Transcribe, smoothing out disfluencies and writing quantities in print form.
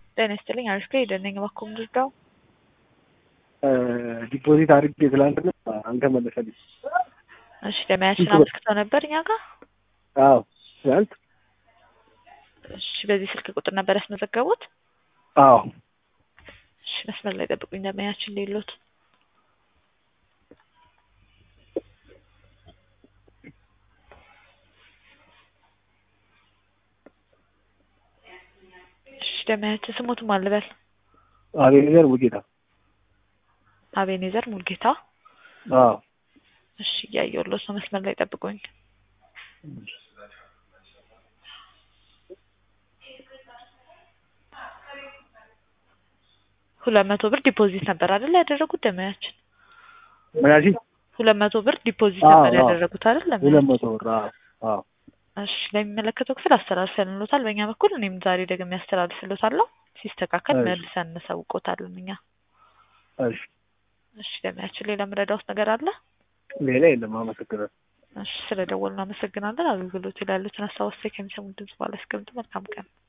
ጤና ይስጥልኝ። አሪፍ ላይ ደነኝ ባኩም ድርዳው ዲፖዚት አድርጌ ትላንትና አልተመለሰልኝ። እሺ ለማያችን አመልክተው ነበር እኛ ጋር። አዎ ትላንት። እሺ በዚህ ስልክ ቁጥር ነበር ያስመዘገቡት? አዎ። እሺ መስመር ላይ ጠብቁኝ። ለማያችን ሌሎት እሺ ለማያችን ስሞቱ ማን ልበል? አቤኔዘር ሙልጌታ። አቤኔዘር ሙልጌታ። አዎ። እሺ ያየሁት ነው። መስመር ላይ ጠብቁኝ። 200 ብር ዲፖዚት ነበር አይደል ያደረጉት? ለማያችን ምናጂ 200 ብር ዲፖዚት ነበር ያደረጉት አይደል? ለማያችን 200 ብር። አዎ። እሺ ለሚመለከተው ክፍል አስተላልፈንልዎታል። በእኛ በኩል እኔም ዛሬ ደግሞ ያስተላልፍልዎታለሁ። ሲስተካከል መልሰን እንሰውቆታለን እኛ። እሺ እሺ ለማያችን ሌላ ምረዳውስ ነገር አለ? ሌላ የለም። አመሰግናለሁ። እሺ ስለደወልን አመሰግናለን። አገልግሎት ይላሉትን ሀሳብ አስተያየት ከሚሰሙን ድምጽ ባለ አስቀምጡ። መልካም ቀን።